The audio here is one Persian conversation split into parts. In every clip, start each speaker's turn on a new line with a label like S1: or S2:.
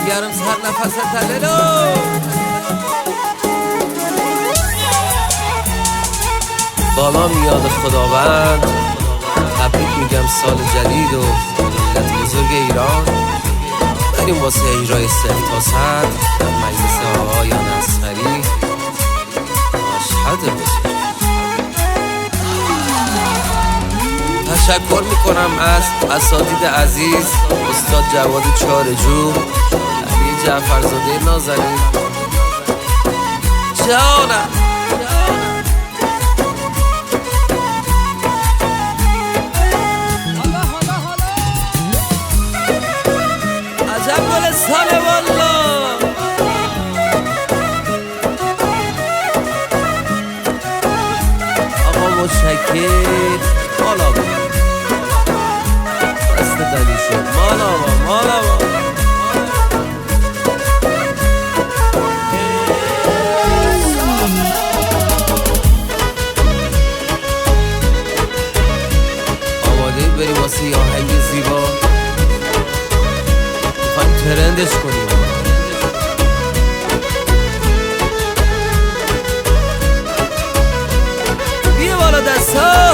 S1: گرم سر نفس تللو بالا میاد خداوند. تبریک میگم سال جدید و ملت بزرگ ایران. بریم واسه اجرای 0 تا 100 در مجلس آقایان اصغری. مشهد بزرگ. تشکر میکنم از اساتید عزیز، استاد جواد چارجو، علی جعفرزاده نازنین جانم. عجب گلستانه والا. آقا متشکر. مالا با دست دلی شد. مالا با آماده بریم واسه یه آهنگ زیبا. میخوایم ترندش کنیم. بیه بالا دست ها.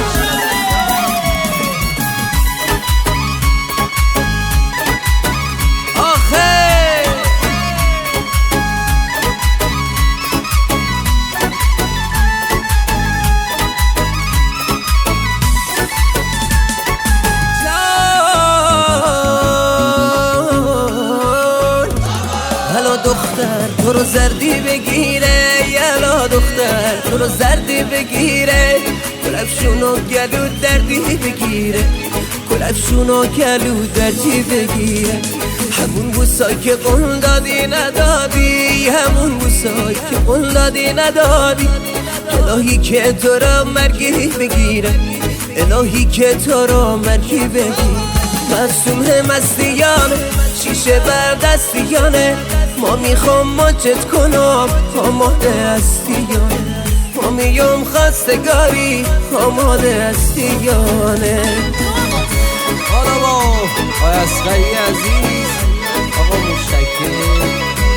S1: دختر تو رو زردی بگیره، یلا دختر تو رو زردی بگیره، کلفشونو گلو دردی بگیره، کلفشونو گلو دردی بگیره. همون بوسا که قول دادی ندادی، همون بوسا که قول دادی ندادی. الهی که تو رو مرگی بگیره، الهی که تو رو مرگی بگیره. معصومه مستیانه، شیشه بر دستیانه، ما میخوام ماچت کنم آماده هستیانه، ما میام خواستگاری آماده هستیانه. حالا با آقای اصغری عزیز، آقا متشکر.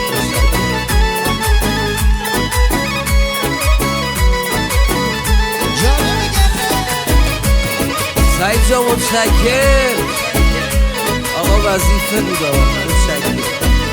S1: سعید جا متشکر. آقا وظیفه بودا متشکر.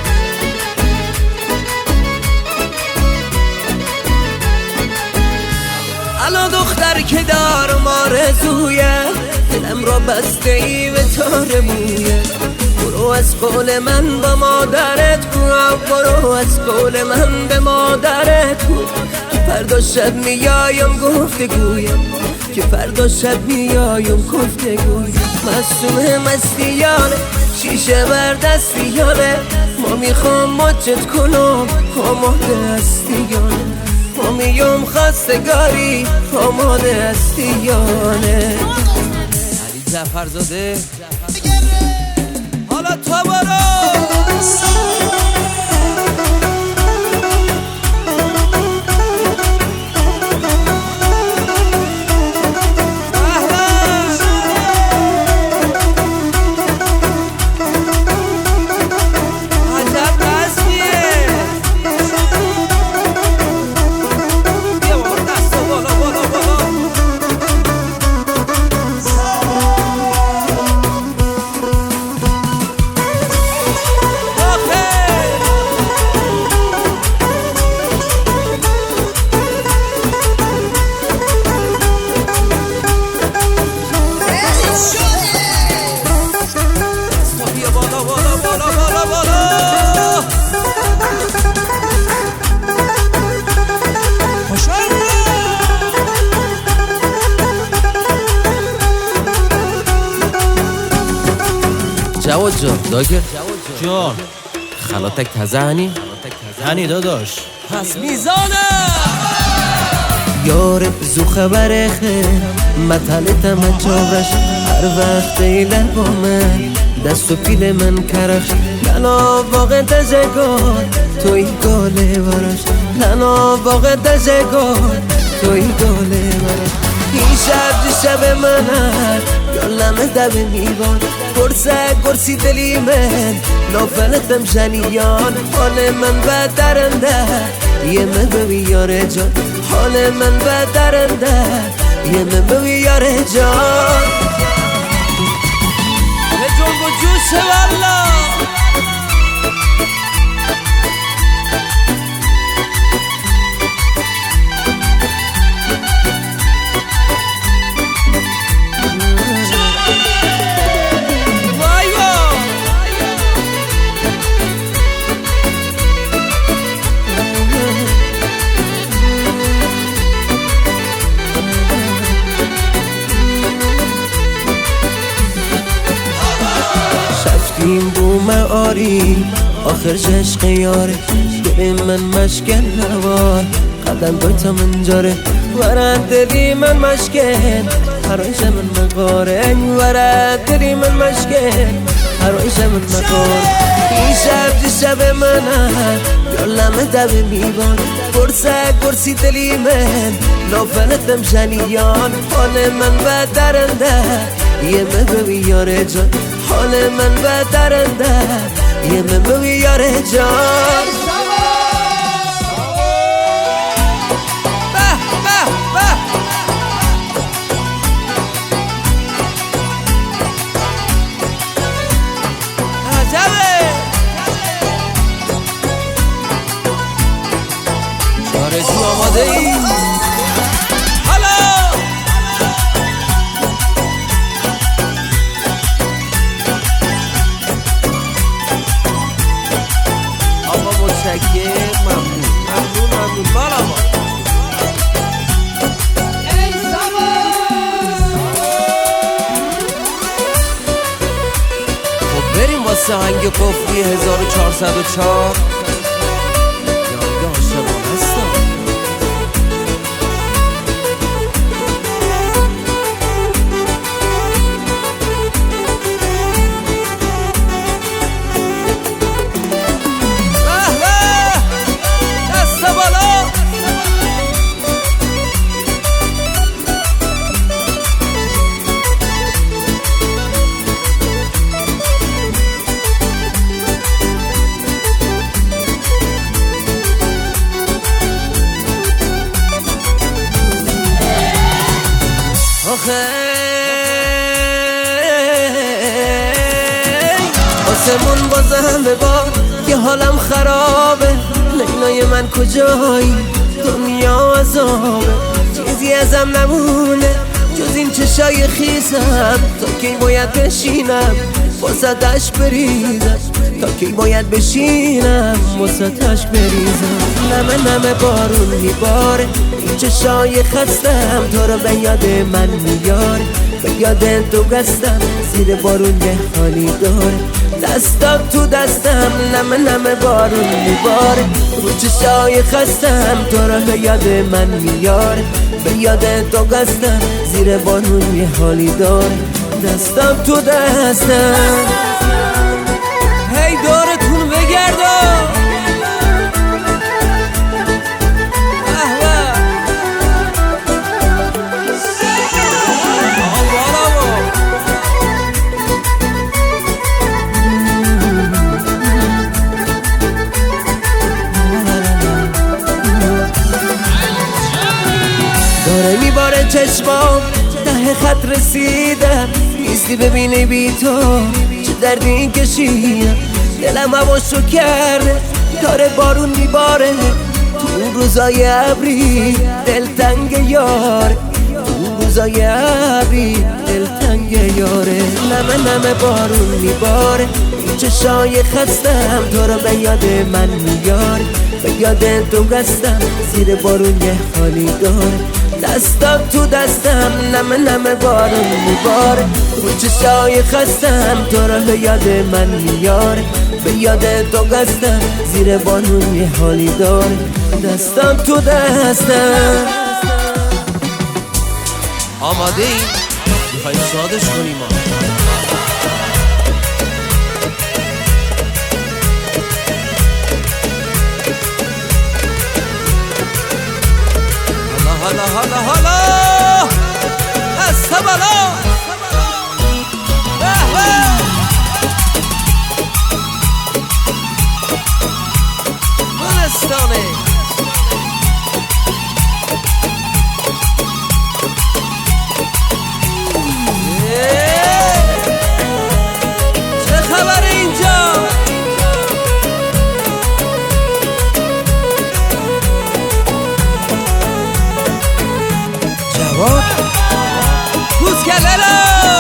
S1: الان دختر که دارم آرزویه، دلم را بسته ای به تار مویه. برو از قول من با مادرت گو، برو از قول من به مادرت گو که فردا شب میایم گفتگویم، که فردا شب میایم گفتگویم. معصومه مستیانه، شیشه بر دستیانه، ما میخوام ماچت کنم آماده هستیانه، ما میام خواستگاری آماده هستیانه. علی جعفرزاده حالا تو برو. جواد جان داگر
S2: جان
S1: خلاتک تزهنی؟
S2: هنی داداش
S1: پس میزانه
S3: یار زو خبر خیر مطلتم چاورش، هر وقت ایلر با من دست و پیل من کرش. لنا واقع دزگار توی گاله ورش، لنا واقع دزگار توی گاله ورش. این شب شب من هست یا لمه دبه میباد، قرصی دلی من نافلتم شنیان حال من بدرنده یه من بوی یاره جان حال من بدرنده یه من بوی یاره جان
S1: به جنگ و جوش والله
S3: این بوم آری آخر عشق یاره دل من مشکل نوار قدم دویتا من جاره ورد دلی من مشکل هرایش من مقاره ورد دلی من مشکل هرایش من مقاره این شب منه یالم دب میبان قرصی دلی من نافلتم شنیان حال من بدرنده یه من بوی یاره جان حال من بدرنده یه من بوی یاره جان
S1: آرزو آماده ای؟ حالا آقا متشکر ممنون بالا ما خب بریم واسه هنگ قفلی 1404
S3: آسمون بازم به بار که حالم خرابه لیلای من کجایی دنیا عذابه چیزی ازم نمونه جز این چشای خیزم تا کی باید بشینم واسطش بریزم تا کی باید بشینم واسطش بریزم نمه بارون میباره این چشای خستم تو رو به یاد من میاره به یاد تو گستم زیر بارون یه حالی داره دستم تو دستم نمه بارون میباره رو چشای خستم تو رو به یاد من میاره به یاد تو گستم زیر بارون یه حالی داره دستم تو دستم
S1: هی دورتون بگردم
S3: داره میباره چشمام ته خط رسیدم نیستی ببینی بی تو چه دردی کشیدم دلم هواشو کرده داره بارون میباره تو روزای ابری دلتنگ یاره تو روزای ابری دلتنگ یاره نمه بارون میباره این چشای خستم تو رو به یاد من میاره به یاد تو گستم زیر بارون یه حالی داره دستم تو دستم نمه بارون میباره رو چشای خستم تو رو به یاد من میاره به یاد تو گستم زیر بارون یه حالی داره دستم تو دستم
S1: آماده ای؟ میخوایی شادش کنیم ما حالا دست بالا خبره اینجا؟ جواد پوز کللا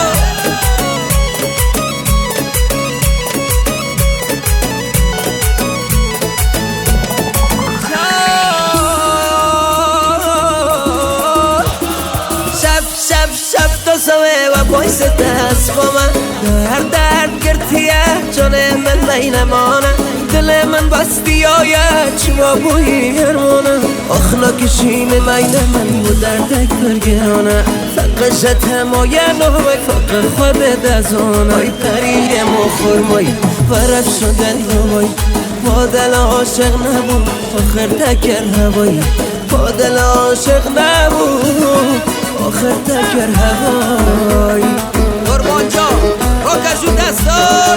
S1: شب تا سوه و پایست دست با من درد گرتیه جانه من بینمانه دل من بستی آید چما بویی هرمانه آخنا کشین مینه من و دردک برگرانه فقشت همایه نوی فقر خود دزانه ای پریه مخورمایی ورد شده نوی با دل عاشق نبود آخر تکر هوایی با دل عاشق نبود آخر تکر هوایی قربان جان با کشو دستان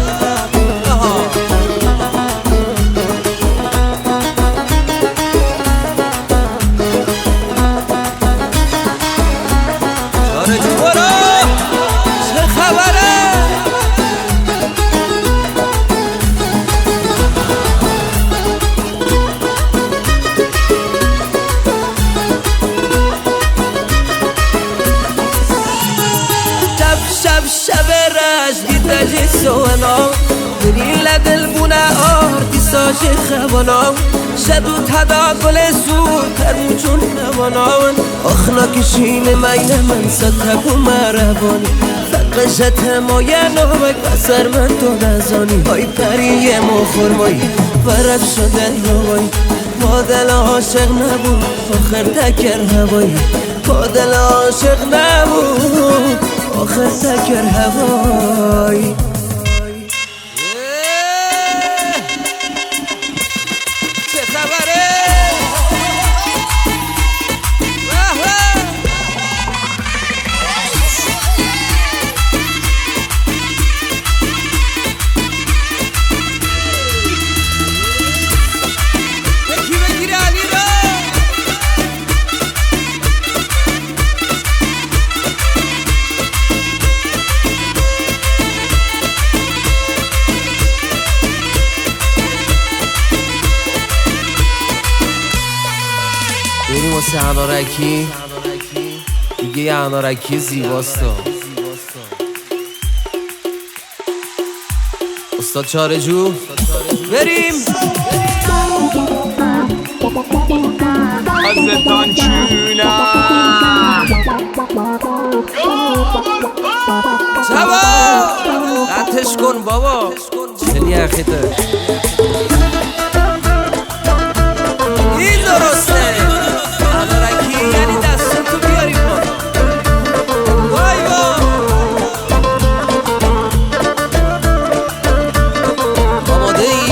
S1: چاره جو برو چه خبره شب رش دیده سوانا برین لدل بونه آردی ساشه خوانا شدو تدا گل سود ترموچون نوانان آخنا کشین مینه من ستکو مربانی فقشت همایه نوک بسر من تو نزانی های پریه مخورمایی ورد شده نوایی با دل عاشق نبود آخر تکر هوایی با دل عاشق نبود آخر تکر هوایی چه خبره؟ یکی بگیره علی را بریم واسه انارکی دیگه یه انارکی زیباستا استاد چارجو بریم
S4: ازتان چونم
S1: جواد قطعش کن بابا چلی اخیده این درسته انارکی یعنی دستون تو بیاری پا وای وای آماده ای؟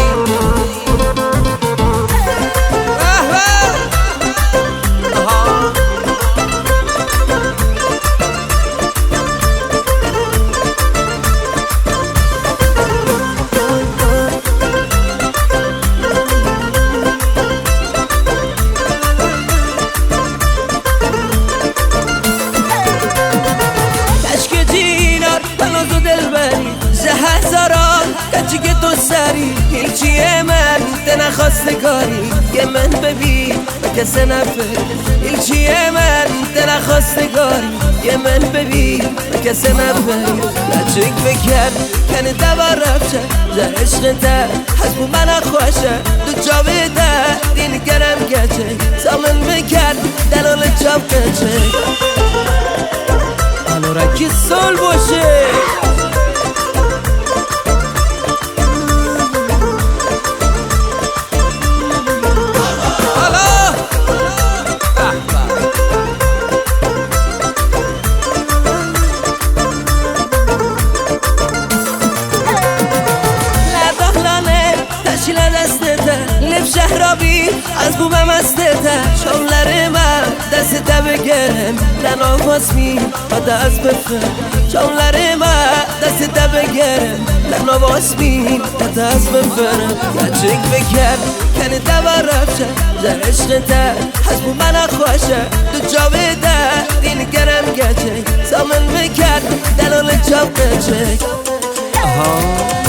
S1: کچی که تو سری هیچیه من ده نخواستگاری یه من ببین و کسی نفر هیچیه من ده نخواستگاری یه من ببین و کسی نفر لچک بکر کنه دوار رفشه ده عشق ده حسبو من خوشه دو جاوه ده دین گرم گچه سامن بکر دلال جاب گچه انارکی سال باشه شهرابی از بومم استته شاملر من دست بگرم لناواز می و دست بفرم شاملر من دست بگرم لناواز می و دست بفرم گچک بکر کنه دوار رفشه در عشق ده از بومن خوشه دو جاوه ده دین گرم گچک سامن بکر دلال جاب گچک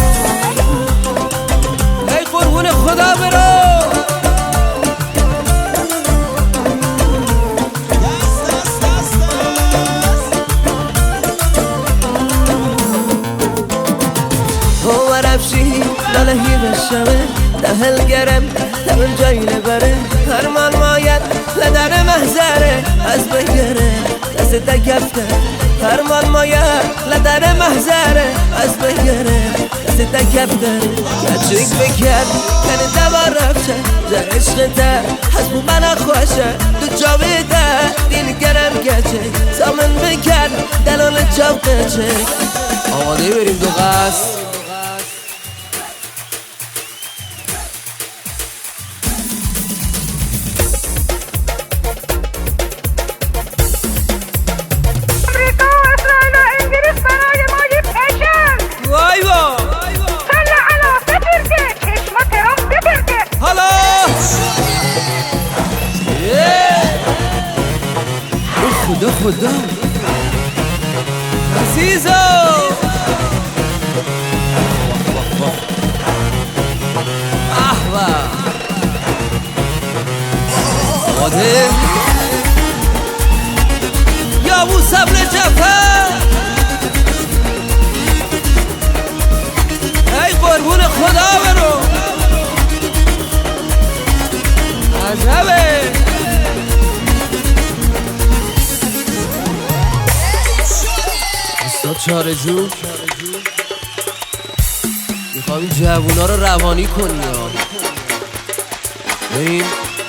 S3: و رفشی دلهی بشمه دهل گرم تمن جایی نبره هرمان ماید لدر محضره از بگره دست تکفته هرمان ماید لدر محضره از بگره دست تکفته کچک بکر کنه دوار رفشه زر عشقته حسبو من خوشه دو جاویده دین گرم گچه سامن بکر دلال جاب قچه آماده بریم دو قصد خدا خدا عزیزو احوا آده یا ابو صبر جعفر ای قربون خدا برو عجبه چاره جو میخوام این جوونا رو روانی کنی بریم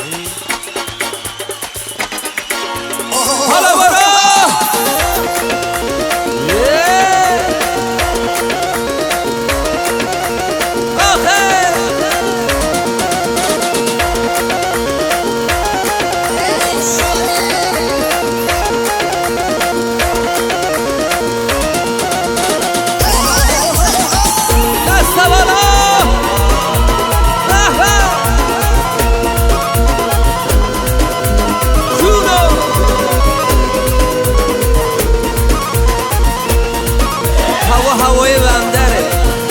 S3: حالا برو هوای بندره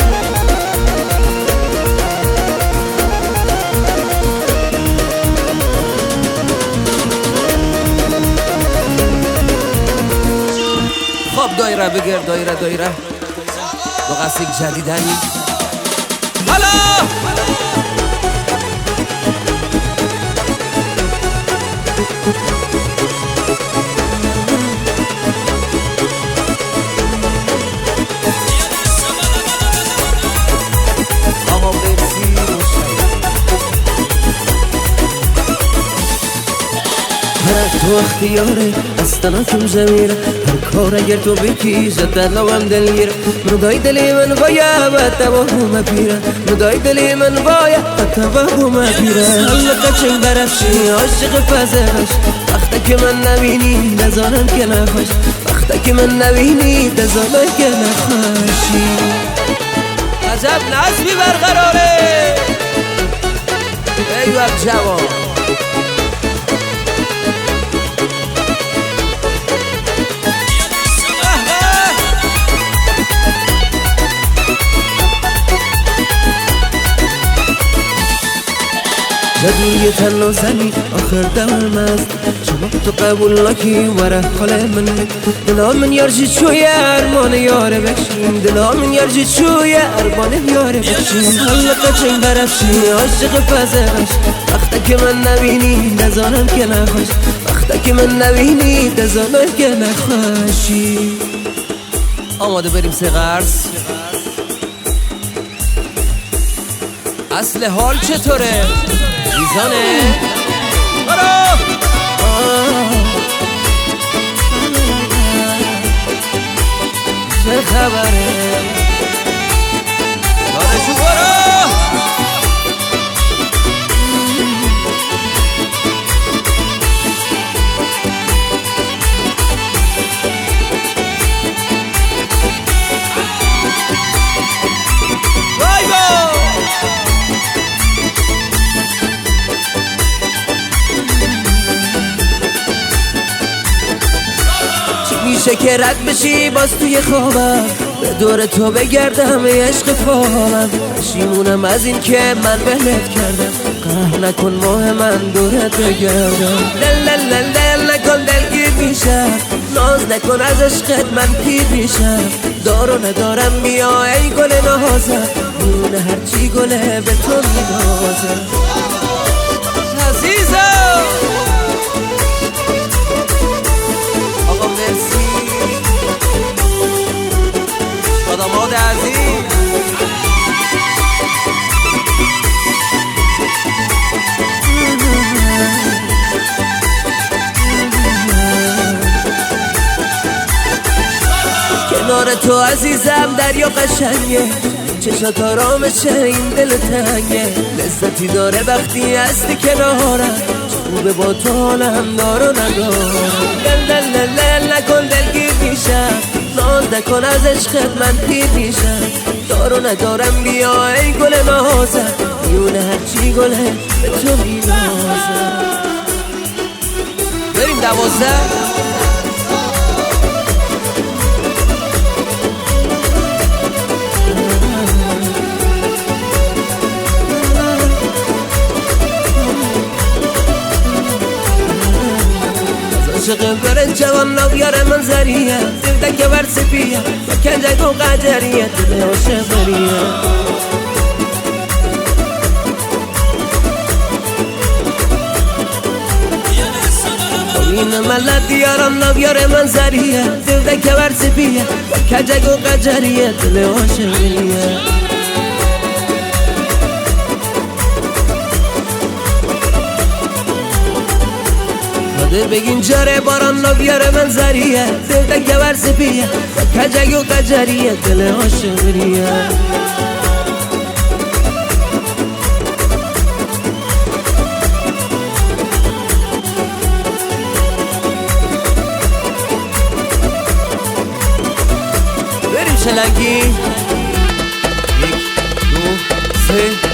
S3: خب دایره بگیر دایره دو قصد جدیدنی حالا تو اختیاره استنا کم زمیره هر کار اگر تو بکی زد لوام دلگیره مدای دلی من باید و توهم پیره مدای دلی من باید و توهم پیره حالا قچنگ برفشی عاشق پزهش وقتا که من نبینی نزانم که نخوش وقتا که من نبینی نزانم که نخوشی عجب نصبی برقراره ای وقت جوان جدوی تن و زنی آخر دور مست شما تو قبول نکی وره حال من دلا من یارجی چوی ارمان یاره بکشیم دلا من یارجی چوی ارمان یاره بکشیم حالا قچنگ برفشی عاشق پزهش وقتا که من نبینی نزانم که نخوش وقتا که من نبینی نزانم که نخوشی آماده بریم سه قرص اصل حال چطوره؟ میزانه برو چه خبره دانشو برو میشه که رد بشی باز توی خوابم به دور تو بگردم ای عشق فالم، پشیمونم از این که من بهت کردم. قهر نکن ماه من دورت بگردم. دل نکن دلگیر میشم، ناز نکن از عشقت من پیر میشم. دارو ندارم بیا ای گل نازم، میونه هرچی گله به تو میدازم. عزیزم آقا مرسی داماد عزیز. کنار تو عزیزم دریا قشنگه، چشات آرامشه این دل تنگه. لذتی داره وقتی هستی کنارم، خوبه با تو حالم دارو ندارم. دل نکن دلگیر میشم، ناز نکن از عشقت من پیر میشم. دارو ندارم بیا ای گل نازم، میونه هرچی گله به تو میدازم. بریم 12. عاشق برن جوان ناویار منظریه، دل که ورسپیه و کنجگ و قجریه، دل عاشق بریه. این ملت دیارم ناویار منظریه، دل که ورسپیه و کنجگ و قجریه، دل عاشق بریه. بگین جاره باران ناویار منظریه، دل که ورسپیه و کجگ و قجریه، دل عاشقریه. بریم شلنگی 1 2 3